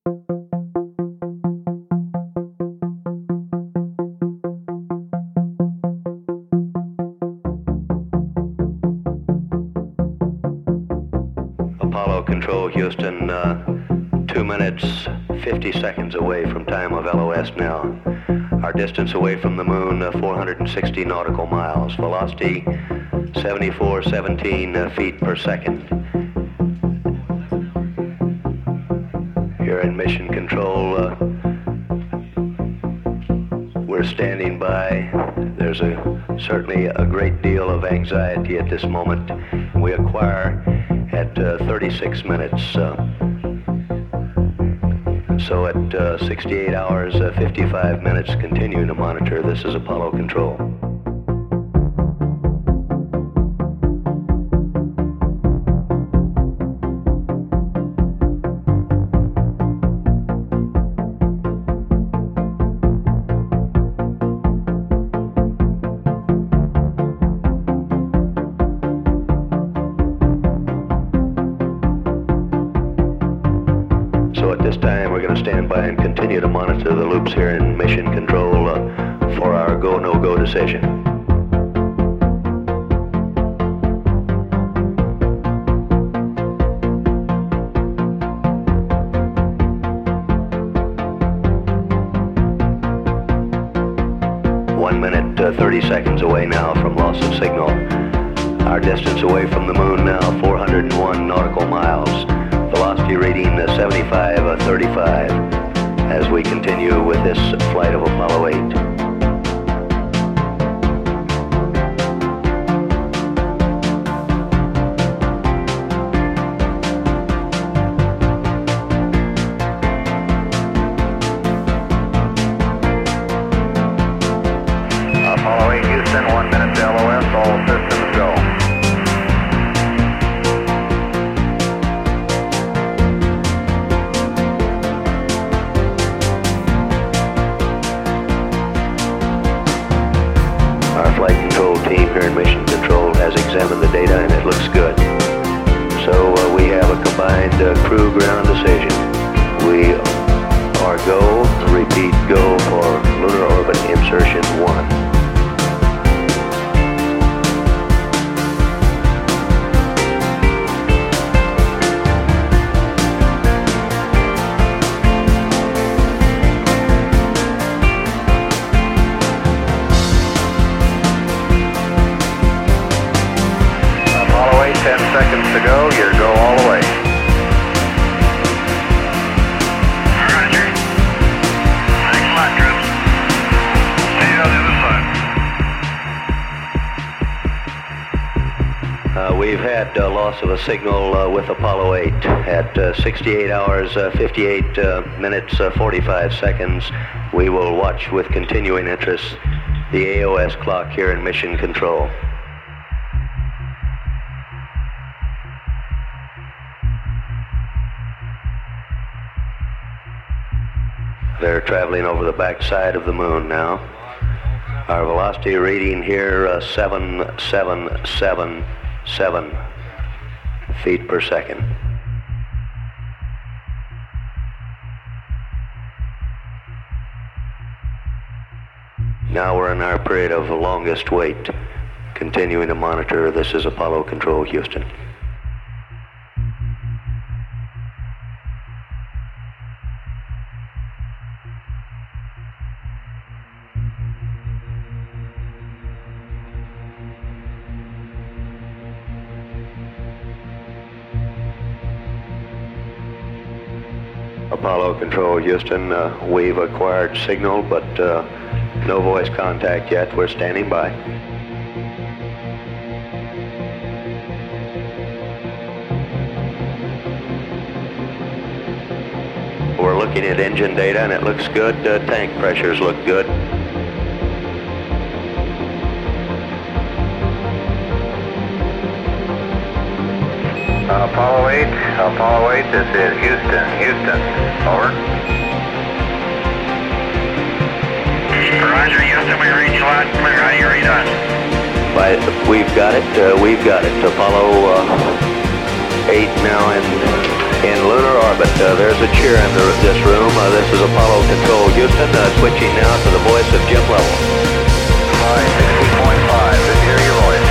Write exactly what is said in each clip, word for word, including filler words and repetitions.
Apollo Control, Houston, uh, two minutes, fifty seconds away from time of L O S now. Our distance away from the moon, uh, four hundred sixty nautical miles. Velocity, seventy-four seventeen uh, feet per second. Here in Mission Control, uh, we're standing by. There's a certainly a great deal of anxiety at this moment. We acquire at uh, thirty-six minutes. Uh, so at uh, sixty-eight hours, uh, fifty-five minutes, continuing to monitor. This is Apollo Control. So at this time, we're going to stand by and continue to monitor the loops here in Mission Control uh, for our go, no-go decision. One minute, uh, thirty seconds away now from loss of signal. Our distance away from the moon now, four hundred one nautical miles. Velocity reading uh, seventy-five thirty-five as we continue with this flight of Apollo eight. Apollo eight, Houston, one minute to L O S, all systems go. Our flight control team here in Mission Control has examined the data and it looks good. So uh, we have a combined uh, crew ground decision. We are go, repeat, go for lunar orbit insertion one. ten seconds to go, your go all the way. Roger. Thanks a lot, Drew. See you on the other side. Uh, we've had uh, loss of a signal uh, with Apollo eight at uh, sixty-eight hours, uh, fifty-eight uh, minutes, uh, forty-five seconds. We will watch with continuing interest the A O S clock here in Mission Control. They're traveling over the backside of the moon now. Our velocity reading here, uh, seven seven seven seven feet per second. Now we're in our period of the longest wait, continuing to monitor. This is Apollo Control, Houston. Apollo Control, Houston, uh, we've acquired signal, but uh, no voice contact yet. We're standing by. We're looking at engine data and it looks good. Uh, tank pressures look good. Apollo eight, Apollo eight, this is Houston, Houston, over. Roger, Houston, we read you loud and clear. How do you read us? By, we've got it, uh, we've got it. Apollo uh, eight now in in lunar orbit. Uh, there's a cheer in the, this room. Uh, this is Apollo Control Houston, uh, switching now to the voice of Jim Lovell. Flight sixty point five, good to hear your voice.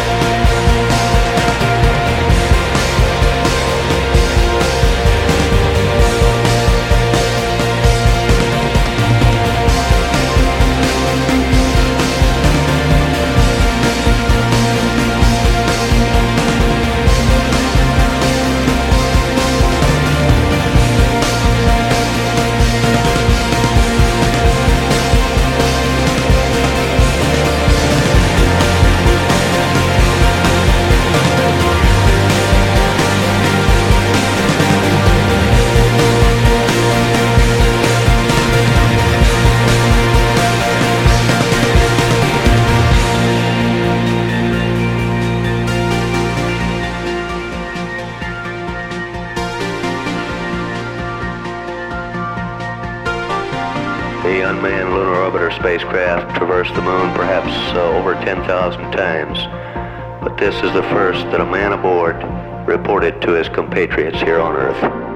The unmanned lunar orbiter spacecraft traversed the moon perhaps uh, over ten thousand times, but this is the first that a man aboard reported to his compatriots here on Earth.